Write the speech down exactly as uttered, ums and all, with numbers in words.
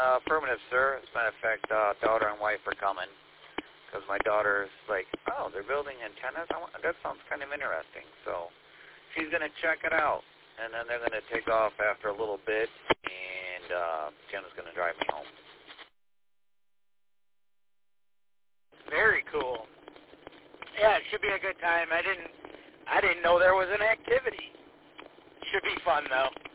Uh, affirmative, sir. As a matter of fact, uh, daughter and wife are coming because my daughter's like, oh, they're building antennas? I want, that sounds kind of interesting. So she's going to check it out, and then they're going to take off after a little bit, and uh, Jim's going to drive me home. Very cool. Yeah, it should be a good time. I didn't, I didn't know there was an activity. Should be fun though.